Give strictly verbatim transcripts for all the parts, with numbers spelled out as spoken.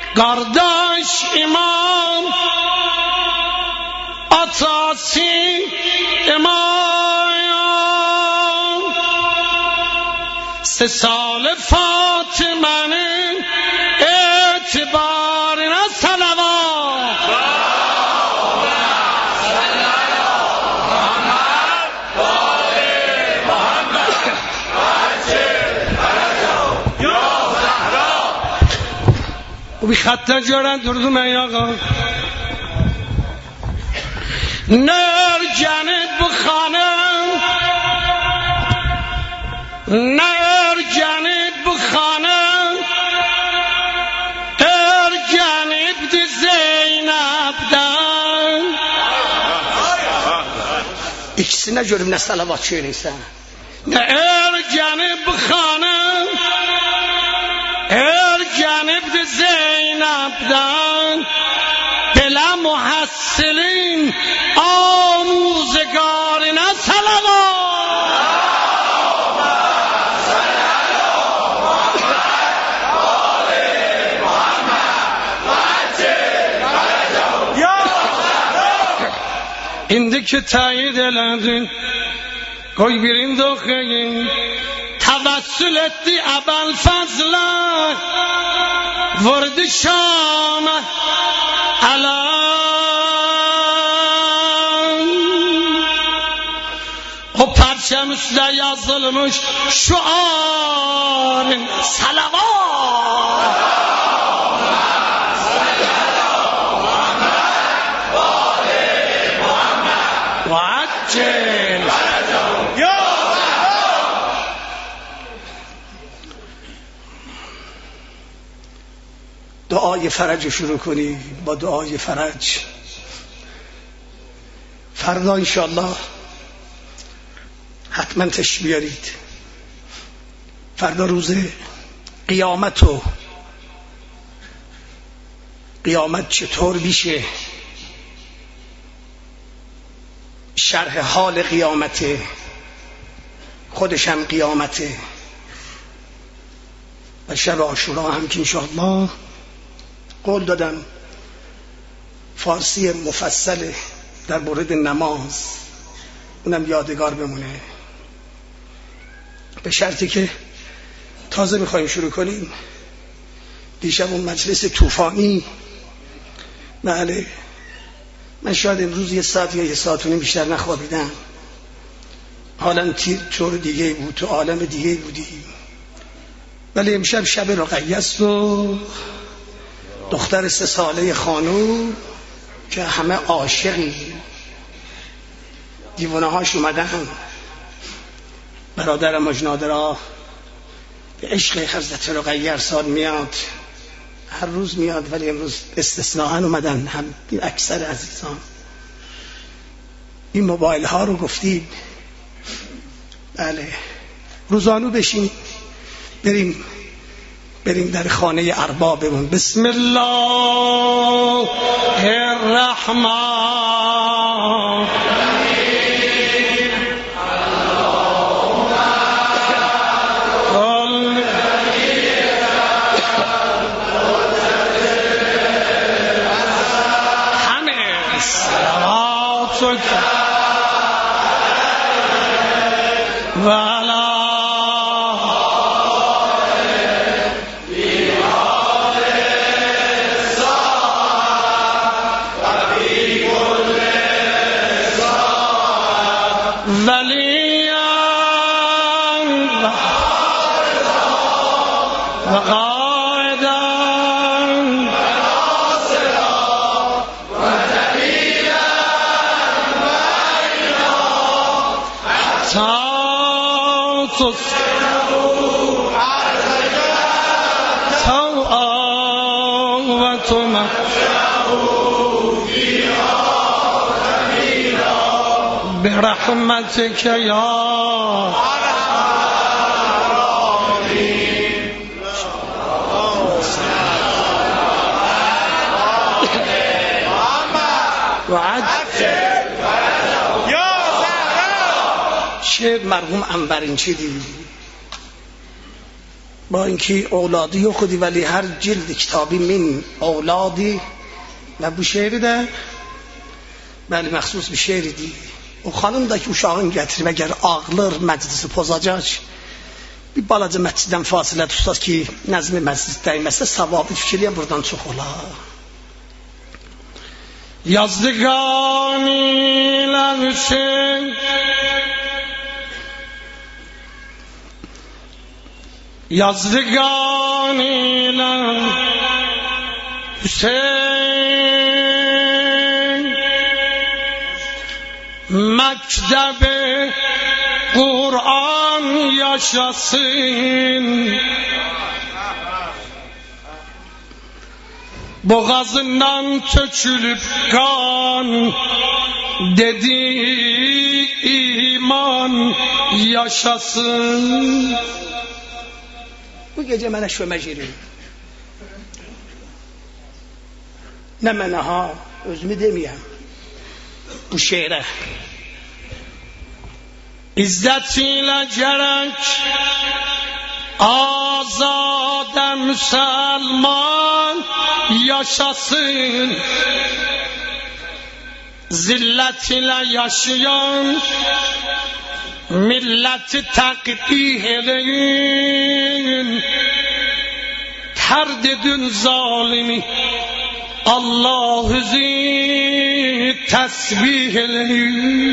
Qardaş imam atası imam سه سال فاطمه اعتبارنا صلوات و بی خط جارن دردو من آقا نر جنت بخانم نر جنت بخانم ار جنت زینب دن ikisine görüm ne salavat söyleysen ne er canib bxanım er canib zeynep'den bela muhassilin آموزگارنا صلوات indi ki tayid elendin koy birin dokayın tavassül etti abel fazla vurdu şama alan o parçam üstüne yazılmış şuarın salavat وعجل يا دعای فرج شروع کنی با دعای فرج فردا انشاءالله حتما تشریف بیارید فردا روز قیامت و قیامت چطور میشه شرح حال قیامته خودش هم قیامته و شب عاشورا هم که انشاءالله قول دادم فارسی مفصل در مورد نماز اونم یادگار بمونه به شرطی که تازه میخوایم شروع کنیم دیشب اون مجلس طوفانی بله من شاید امروز یه ساعت یا یه ساعت و نیم بیشتر نخوابیدم حالا تیر طور دیگه بود تو عالم دیگه بودیم ولی امشب شب رقیه است و دختر سه ساله خانو که همه عاشقی دیوانه هاش اومدن برادرم مجنادرا به عشق حضرت رقیه ارسال میاد هر روز میاد ولی امروز استثناءً اومدن هم اکثر عزیزان این موبایل ها رو گفتیم بله روزانو بشین بریم بریم در خانه اربابمون بسم الله الرحمن والا برحمتك يا چه مرحوم عنبرینچی دیدی با اینکه اولادی و خودی ولی هر جلد کتابی من اولادی و bu şeirdə bəli məxsus bir şeir idi. O xanım da ki uşağın gətirib əgər ağlır məclisi pozacaq, bir balaca məsciddən fasilə tutsa ki nəzmi məscid dəyməsə savabı fikirliyə buradan çox olar. Yazdıqan ilə Hüseyin Yazdıqan ilə Hüseyin Məktəbi Kur'an yaşasın, boğazından tökülüp kan, dedi iman yaşasın. Bu gece mənə kömək edir. Nə mənə ha, özümü deməyəm. Bu şeirə İzzət ilə gərək azadə müsəlman yaşasın, zillət ilə yaşayan milləti təqbih eləyin, tərd edin zalimi Allah'ı təsbih eləyin.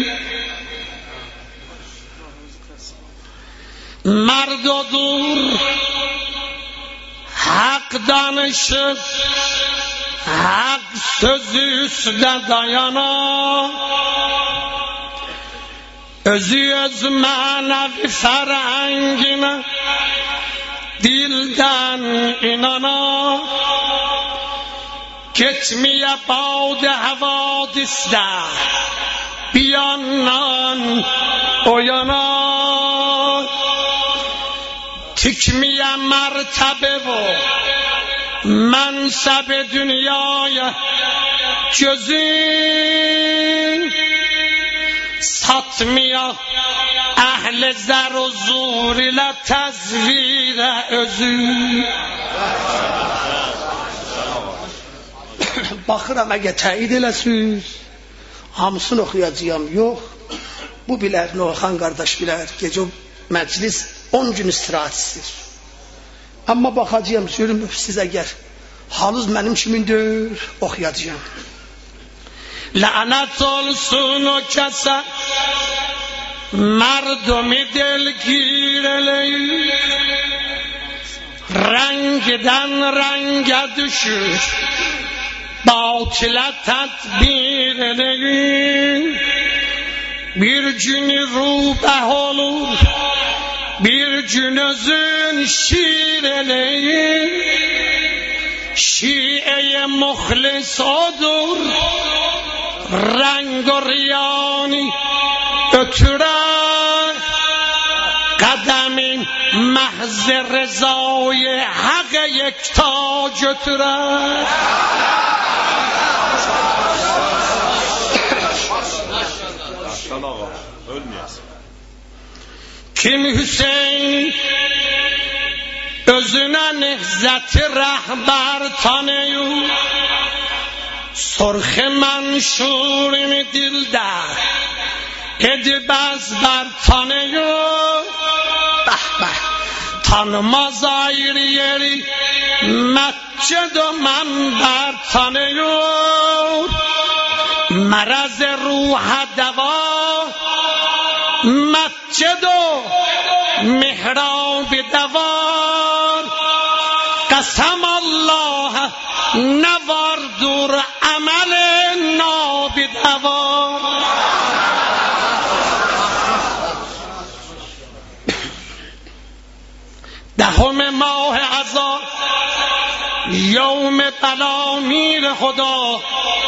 Mərd odur haqq danışıb haqq sözü üstə dayana, özü öz mənəvi fərənginə dildən inana, getməyə baud-ı həvadisdə bir yandan o yana, tikməyə mərtəbə və mənsəb dünyaya gözün, satməyə əhl-i zər o zur ilə təzvirə özün. Baxıram əgər təyid eləsiniz, hamısını oxuyacağım. Yox, bu bilər, Noxan qardaş bilər, gecə məclis on gün istirahət istəyir. Amma baxacağım, görüm siz əgər halınız mənim kimindir, oxuyacağım. Lənət olsun o kəsə mərdumi delgir eləyir, rəngdən rəngə düşür, batilə tədbir eləyir, bir günü rubəh olur, bir gün özün şir eləyir, şiə-i muxlis odur, rəng o riyani ötürər, qədəmin məhz rızayı haqq yekta götürər. Kim Hüseyin özünə nehzəti rəhbər tanıyır, sorxi mənşurimi dildə edib əzbər tanıyır, bəh bəh tanımaz ayrı yeri məscid o mənbər tanıyır, mərəz ruhə dəva مسجد و محراب دوار، قسم الله نوار دور عمل نابدوار. دهم ماه عذار یوم بلا میر خدا،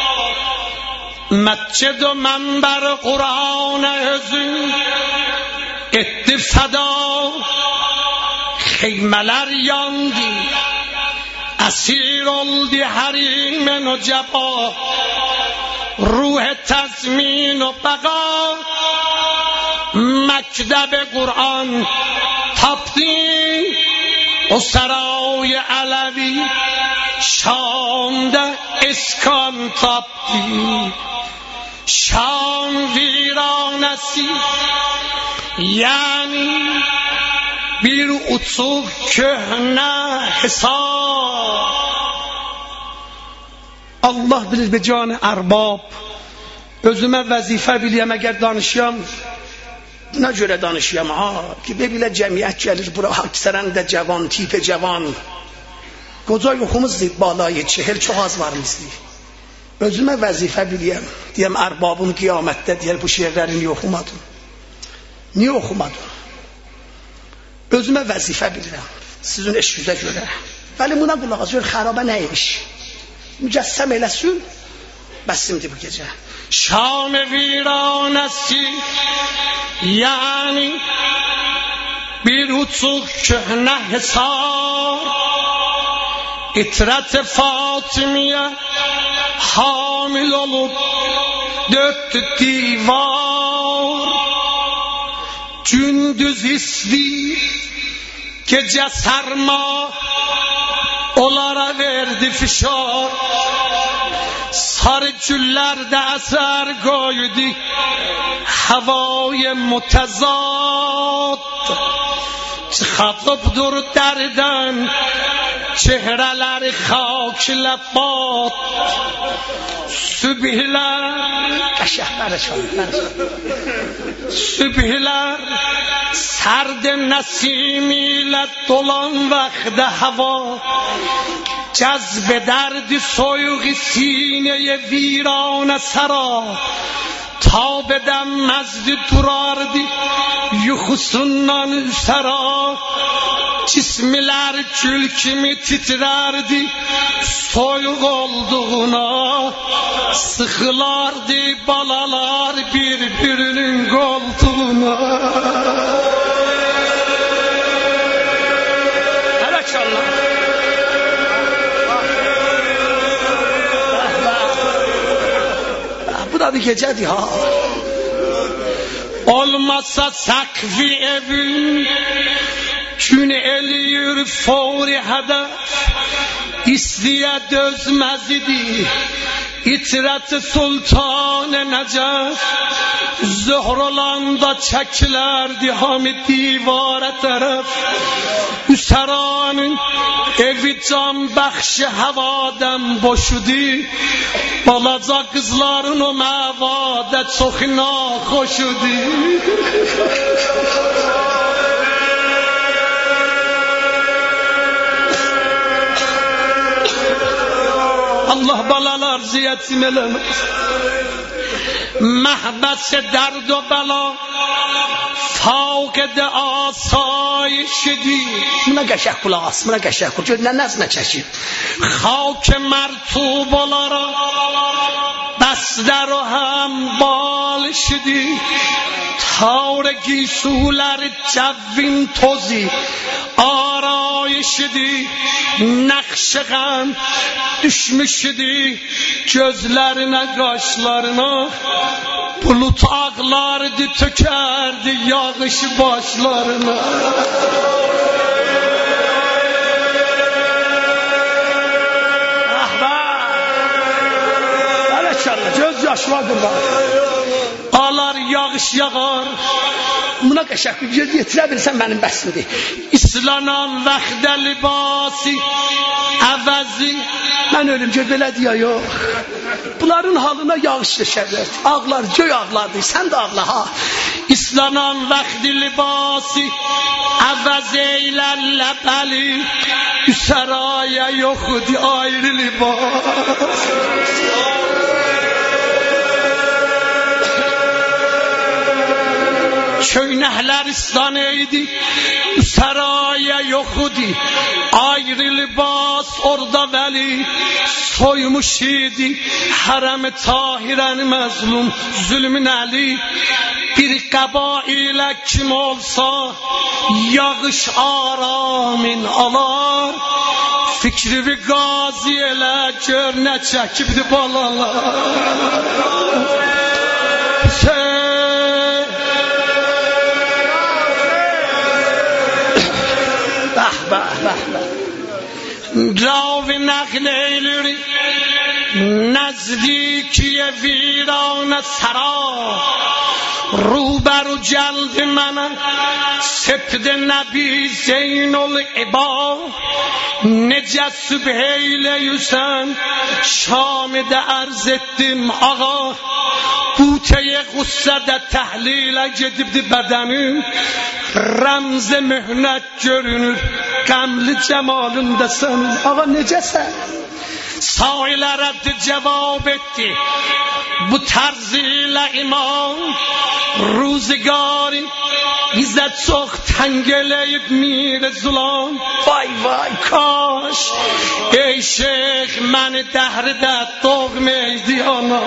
مسجد و منبر قرآن özün etti feda، xeymələr yandı, əsir oldu hərim nəcəba، ruh təzmin و bəqa، məktəb Qur'an tapdı، اسرای علوی şandı iskan taptı şan viranesi yani bir uçuk köhne hesap. Allah bilir be canı erbab özüme vəzifə biliyəm əgər danışıyam buna görə danışıyam ha ki bebilə cəmiyyət gəlir bura aksərən də cavan tipe cavan qoca yoxumuzdur balay çehel çox az varımızdır özüme vəzifə biliyəm deyəm ərbabım qiyamətdə deyər bu şeirləri niyə oxumadın niyə oxumadın özüme vəzifə bilirəm sizin eşinizə görə vəli buna qulaq as gör xarabə nəymiş mücəssəm eləsin bəsimdir bu gecə şam viranesi yani bir uçuk köhne hesap İtret Fatimiye hamil olup döktü divar gündüz isli gece sarma onlara verdi fişar sarı güllerde eser koydu havaya mutezat çıkıp dur derden çehreleri خاک لبات sübhler sübhler serd nesimiyle dolan vakti hava cezbe derdi soyuğu sineye virane sara ta bedem mezdi durardı yuhusundan üsera cismiler kül kimi titrerdi soyuq olduğuna sıkılardı balalar birbirinin koltuğuna. Evet Allah. Bu da bir gecedir ha. Olmazsa sakfi evin gün eliyor fori hedef İstiye dözmez idi İtret Sultan Necef Zöhrolanda çekilerdi Hamid divara taraf Üseranın evi can bəxşi havadan boşudu Balaca kızların o məvadə çox naxoşudu Allah balalar ziyatim eləmez Məhbəs dərd o bəla Fauqədə asayişidi Buna qəşək qulaq as, buna qəşək qulaq Gör nə nəzmə çəkir Xavk mərtub olaraq Bəsdər o həm balişidi Tavr giysulər cəvvin tozi Arayişidi Nəqşi qəm düşmüşidi Gözlərinə, qaşlarına Bulut ağlardı, tökerdi yağış başlarına Ah be Aleykəllə, göz yaşıma qurban Alar yağış yağar Buna qəşək bir göz yetirə bilsən mənim bəsimdir İslanan vəxdə libasi Əvəzi Mən ölüm gör belə deyə yox Bunların halına yağış düşərlər Ağlar, göy ağlardır, sən də ağla ha İslanan vəxdi libasi Əvəz eylərlə bəli Üsəraya yoxudi ayrı libas Köynəklər islan eydi Üsəraya yoxudi Ayrı libas orada vəli Soymuş idi Hərəm-i tahirəni məzlum Zülmün əli Bir qəba ilə kim olsa Yağış aramin alar Fikri və qazi elə Gör nə çəkibdi balalar Hüseyin Bəh, bəh, bəh راو نقل ایلوری نزدیکی ویران سرا روبرو جلد من سپد نبی زین العبا نجس بهیل یوسن شام ده ارزدیم آقا بوته غصه ده تحلیل جدید بدنیم رمز مهنت görünür قمل cemalındasan آقا نجسه سائل رد جواب etti bu tarzıyla imam روزگاری İzzet çok tengeleyip mire zulam vay vay kaş ey şeyh məni dəhrdə doğmeydi ana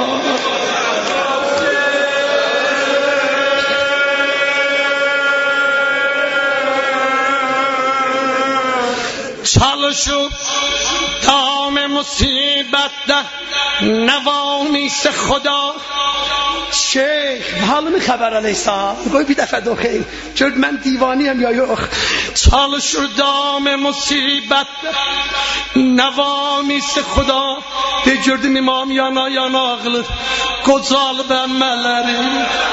çalışıp دام مصیبت ده نوامیس خدا شیخ حالمی خبر علیه السلام گوی بی دفعه دوخیم چرد من دیوانیم یا یخ çalışır دام مصیبت نوامیس خدا به gördüm imam yana yana ağılır kocalı bəmmələrim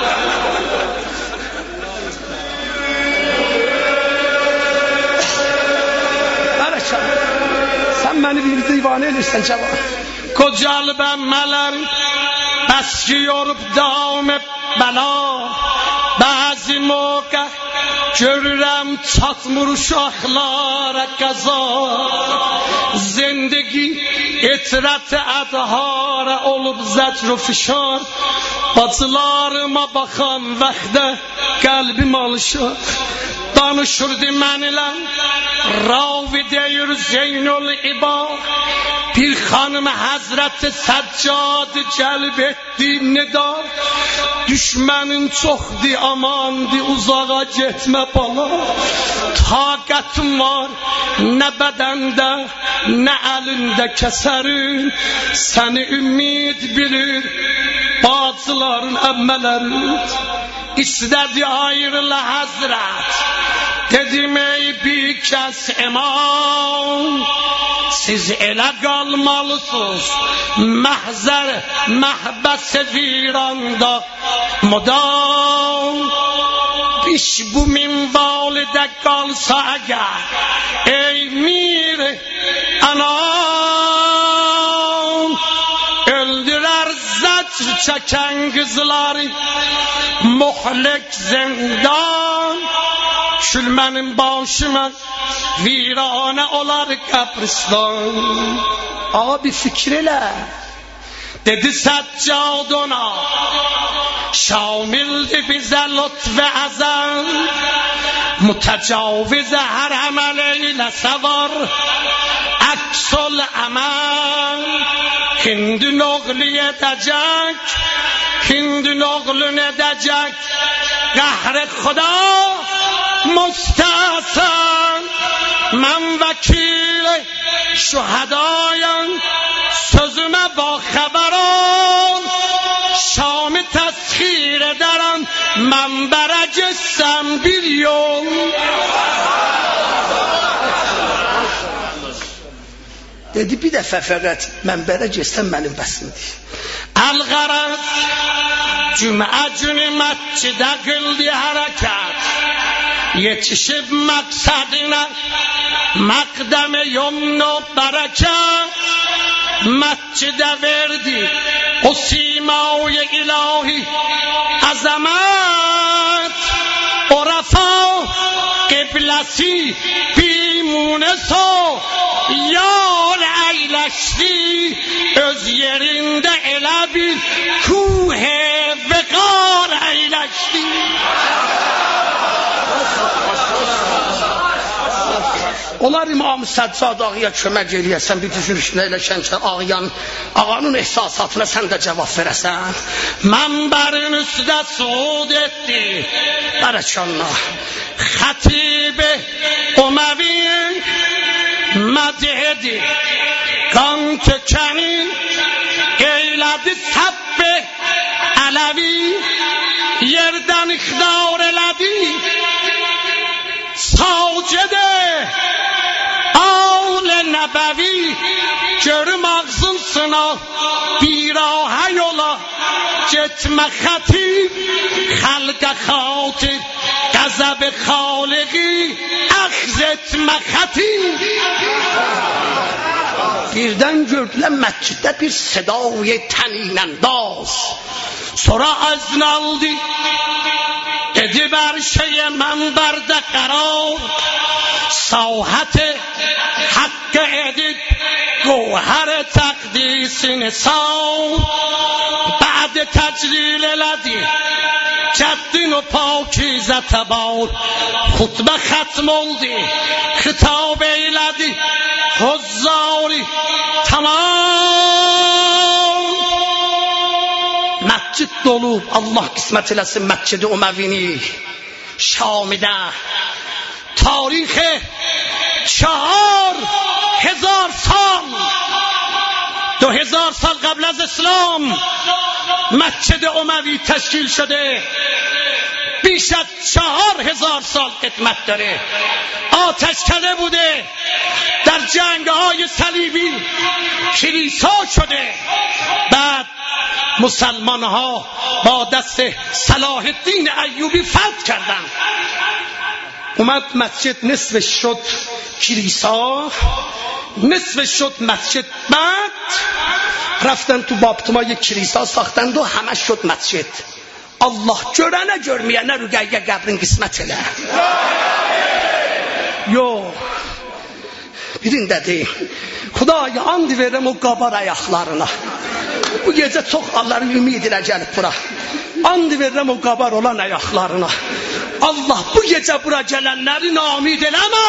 sen beni bir divane edirsən cevap kocalı bəmmələrim بس که یورب دام بلا بعضی موقع görürəm çatmır uşaqlara qaza zindagi etrət ədhara olub zəcr و fişar bacılarıma baxan vaxtda qəlbim alışır danışırdı mənlə ravi deyir Zeynul İbad bir xanım Hazreti Səccad cəlb etdi nida düşmənin çoxdi amandı uzağa getmə bala taqətim var nə bədəndə nə əlində kəsərin səni ümid bilir bacıların əmmələrin istədi ayrıla Hazret dedim ey bir kəs imam siz elə qalmalısınız məhzər məhbəs viranda mudam piş bu minvalidə qalsa əgər ey mir anam öldürər zəcr çəkən qızları muhlik zindan Şülmenin başıma virane olar kabristan Abi fikriyle dedi Səccad ona şamildi bize lütf azam mütecaviz her ameliyle sevar aksol amal hindin oğlu edecek hindin oğlu edecek قهر خدا مستحسن من وکیل شهدایم سözüme با خبران شام تسخیر درم من برجستم bir yol dedi bir dəfə fəqət mənbərə geçsəm mənim bəsimdir Əl-Qaraz Cümə günü məscidə qıldı hərəkət yetişib məqsədinə məqdəm-i yumn و bərəkət məscidə verdi o simay ilahi əzəmət o rəfa qibləsi بیمونس و یار ایلشتی öz yerinde elə bir کوه وقار ایلشتی Onlar İmam Səccad ağaya kömək eləyəsən, bir düşünüşünə eləşən ki, ağayan, ağanın ehsasatına sən də cavab verəsən. Mənbərin üstə suud etdi, bərəkallah, xətib-i Uməvin mədhedi, qan tökəni, eylədi səbb-i Ələvi, yerdən ixdar elədi, ساجد آل Nəbəvi görüm ağzınsına birahə yola getmə xətib xalqa xatir qəzəb xaliqi əxz etmə xətib. Birdən gördülər məsciddə bir sedای təninəndaz. Sonra əzn aldı dedi bər şey mənbərdə qərar sahət حق edip گوهر تقدیسین ساو بعد تجلیل لدی جدین و پاکیزه تبار خطبه ختم oldu خطاب eyledi حضاری tamam məscid dolub. Allah qismət eləsin Məscid-i Uməvini Şamidə tarixi چهار هزار سال دو هزار سال قبل از اسلام مسجد اموی تشکیل شده. بیش از چهار هزار سال خدمت داره. آتشکده بوده، در جنگ‌های صلیبی کلیسا شده. بعد مسلمان ها با دست صلاح الدین ایوبی فتح کردن. اومد مسجد نصف شد کلیسا، نصف شد مسجد. بعد رفتن تو باپتما یک کلیسا ساختند و همه شد مسجد. Allah görənə görməyənə rüqəyyə qəbrin qismət elə. Yox. Birində deyim. Xudaya and verirəm o qabar ayaqlarına. Bu gecə çox Allah'ın ümid ilə gəlib bura. And verirəm o qabar olan ayaqlarına. Allah bu gecə bura gələnləri namid eləmə.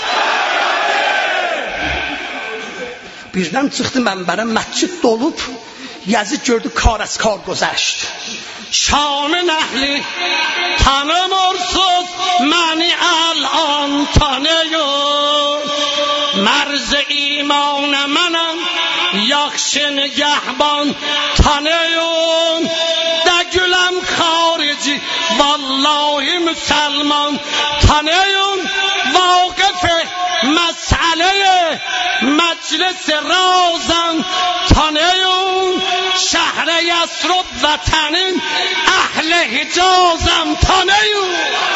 Birdən çıxdı mənbərə, məscid dolub. Yazı gördü kar az kar گذشت. شام نحلی tanımırsız məni الان tanıyın. مرز ایمان منم yaxşı nigahban tanıyın. De güləm xarici vallahi müsəlman tanıyın. Vaqif məsələyə məclis razan tanıyın. شهر یثرب وطنین اهل حجازم tanıyın.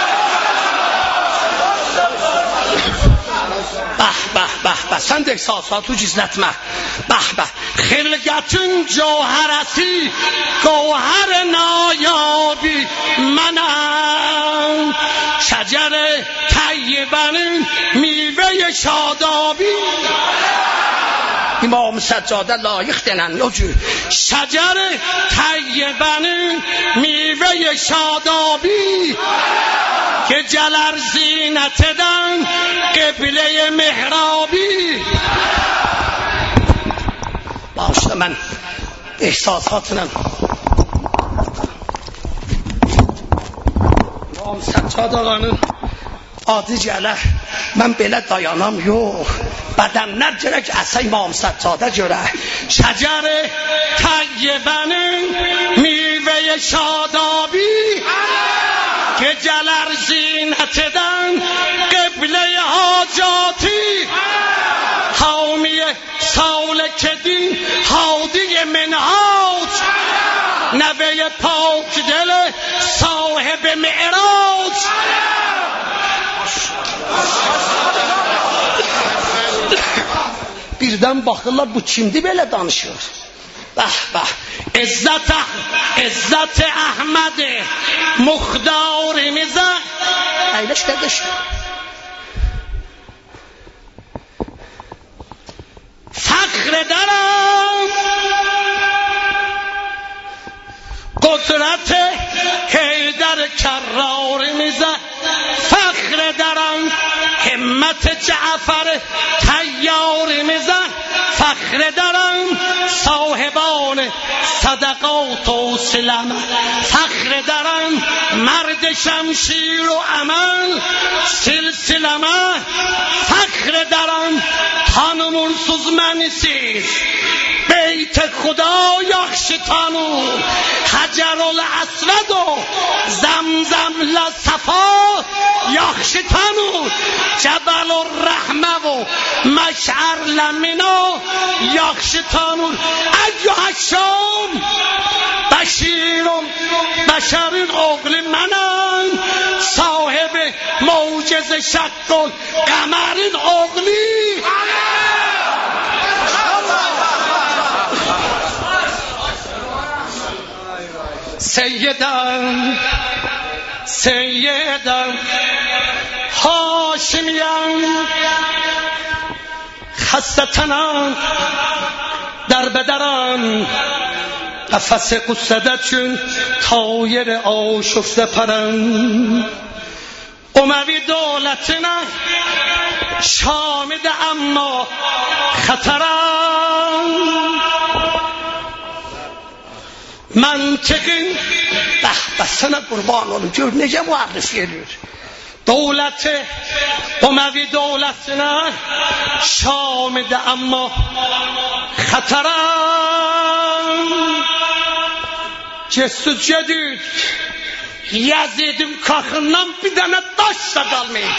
به به به به sən də ihsasatı gizlətmə. به به خلقتün جوهرسی گوهر نایابی منم. شجر طیبنین میوه شادابی. İmam Səccadə layiq denən o cür şəcər təyyibənin meyvə şadabi gecələr zinət edən qiblə-i mihrabi. Bağışla mən ehsasatla İmam Səccadə ağanın adı gələr. Mən belə dayanam, yox. Bədənlər gərək əsə İmam Səccadə görə. Şəcər təyyibənin meyvə şadabi gecələr zinət edən qiblə-i hacati حامی سالک دین هادی منهاج نوه پاک دل صاحب معراج. Birdən baxırlar bu kimdir belə danışıyor. Bəh bəh. İzzət İzzət Əhməd muxtarimizə əyləş qardaş. فخر دارم قدرت حیدر کرار میزه. فخر دارم همت جعفر تیار میزه. فخر دارم صاحبان صدقات و سلم. فخر دارم مرد شمشیر و عمل سلسلمه. فخر دارم tanımırsız mənisiz bey بیت خدا یخشتانو حجر الاسود و زمزم لصفا یخشتانو جبل الرحمه و مشعر لمنا یخشتانو ایها الشام بشیر بشر اغل منن صاحب موجز شکل قمر اغلی سیدم سیدم هاشمیم خستتنم در بدرم قفس قصدت چون تایر آشفته پرم اموی دولتنا شامد اما خطرم منطقی بحثنا قربان اولو جور نجا معرفی ediyor دولت اموی دولتنا شامد اما خطرم cesur cedid Yazid'in kahrından bir tane taş da kalmaydı.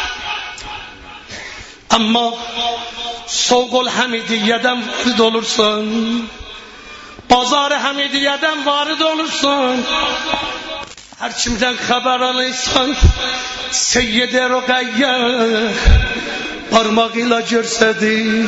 Ama Soğul Hamidiye'den varid olursan, Pazar Hamidiye'den varid olursan, her kimden haber alırsan, Seyyid-i Rugayye parmağıyla görsedi.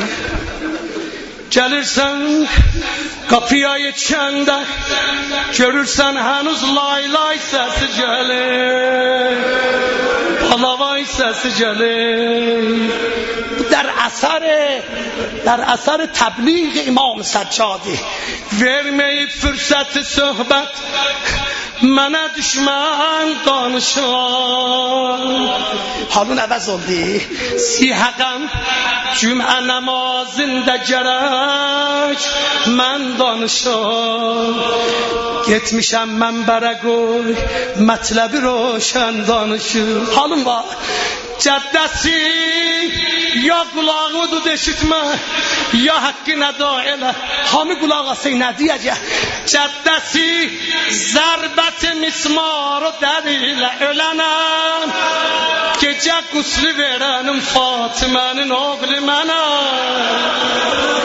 Gelirsen kapıya yetişende görürsen henüz lay lay sesi gelir, palavay sesi gelir. در اثر در اثر تبلیغ امام سجادی vermeyip fırsatı sohbet mənə düşmən danışan halın əvəz oldu sihəqəm cümə namazında gərək mən danışan getmişəm mənbərə qoy mətləbi roşən danışır halım var caddəsi ya kulağımı tut eşitme ya hakkına da elə hamı kulaq asın nə deyəcək caddəsi zərbət mismarı dərilə ölənəm gecə quslu verənim Fatimənin oğlu mənəm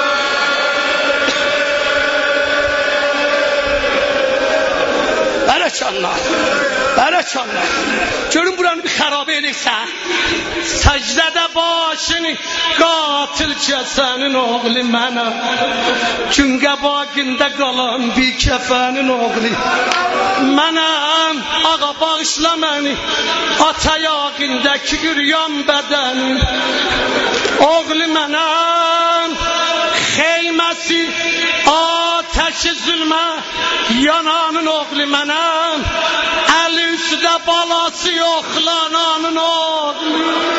Bərəkallah Bərəkallah görün buranı bir xarabə edirsən səcdədə başını qatil kəsənin oğlu mənəm çünkə bagində qalan bir kəfənin oğlu mənəm ağa bağışla məni ata yağındakı üryan bədənim oğlu mənəm xeyməsi ateşi zulmə yananın oğlu mənəm əli üstə balası yoxlananın oğlu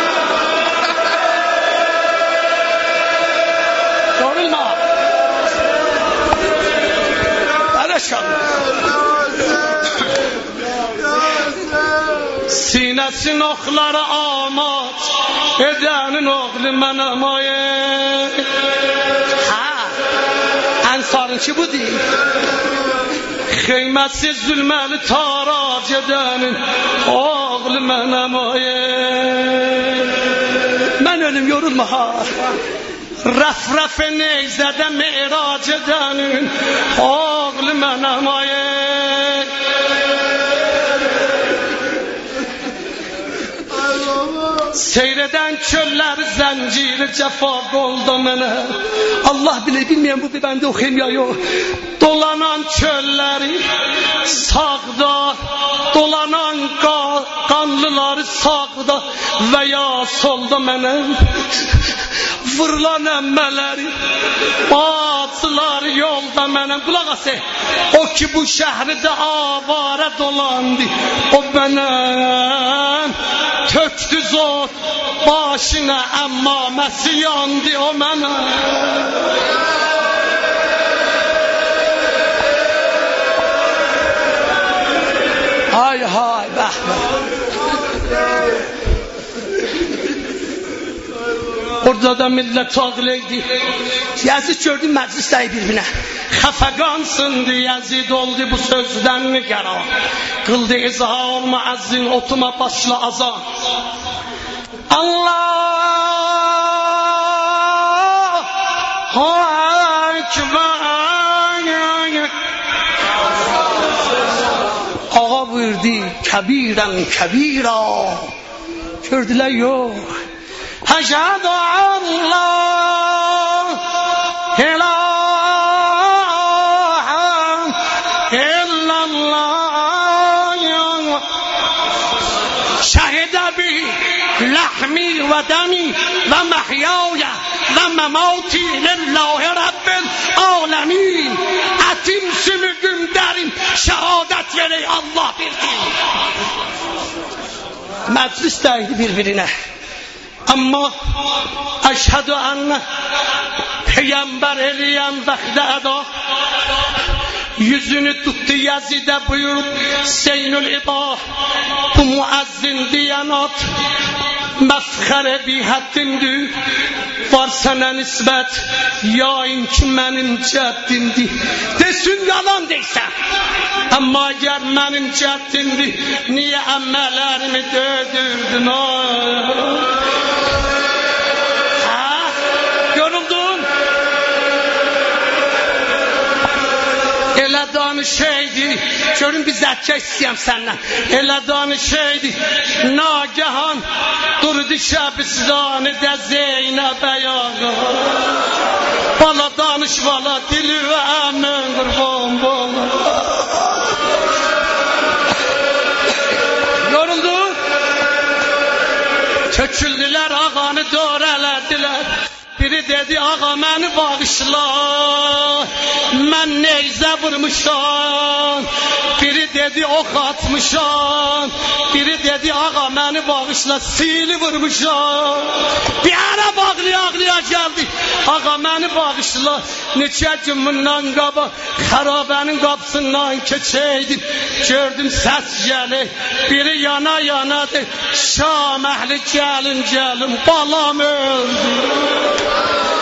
görülmə Bərəkallah sinəsin oxları amat edənin oğlu mənəm ayə Ensarınki bu değil Kıymetsiz zulmeli tarac edenin oğlu mənəm ayə Mən ölüm yorulma ha Rəf-rəf-i neyzədə mirac edenin oğlu mənəm ayə Seyreden çöller zinciri cefa oldu mənə Allah bile bilmeyen bu bir bende okuyayım ya yok Dolanan çölleri sağda Dolanan kanlıları sağda veya solda mənə Vırlan emmeleri Bazılar yolda mənəm Kulak ası O ki bu şehirde avara dolandı O mənəm Töktü zor başına emmamesi yandı o mənəm Hay hay bəh bəh Orada da millət ağlaydı. Yazid gördü məclisdə bir-birinə. Xəfəqansındı Yazid oldu bu sözdən qərar. Qıldı izhar müəzzin otuma başla azan. Allahu Ekber. Ağa buyurdu kəbirən kəbira. Gördülər yox. Əşhədü Allah ilahe illallah. Şəhədə bi ləhmi və dəmi və məhyaya və məmauti lillahi rabbil aləmin. Ətim sümüğüm dərim şəhadət verək Allah bildi. Məclis dəydi bir-birinə. Amma əşhədü ənə Peyğəmbər eləyən vaxtda əda yüzünü tutdu Yazidə buyurub Seynül İbah bu müəzzin deyən ad məfxərə bi həddimdir var sənə nisbət yayın ki mənim cəddimdir desin yalan deysən amma əgər mənim cəddimdir niyə əmmələrimi döydürdün elə danışaydı görün bir zəkkə istəyəm səndən elə danışaydı nagəhan durdu şəbistanidə Zeynəbə yağı bala danış bala dili və əmən qurban bala yoruldu töküldülər ağanı doğru elədilər. Biri dedi ağa məni bağışla mən neyzə vurmuşam. Biri dedi ox atmışam. Biri dedi ağa məni bağışla sili vurmuşam. Bir ara bağlaya ağlaya geldi ağa məni bağışla neçə gün bundan qaba xarabənin qapısından keçəydim gördüm səs gəlir biri yana yanadır. Şam əhli gəlin gəlin balam öldü.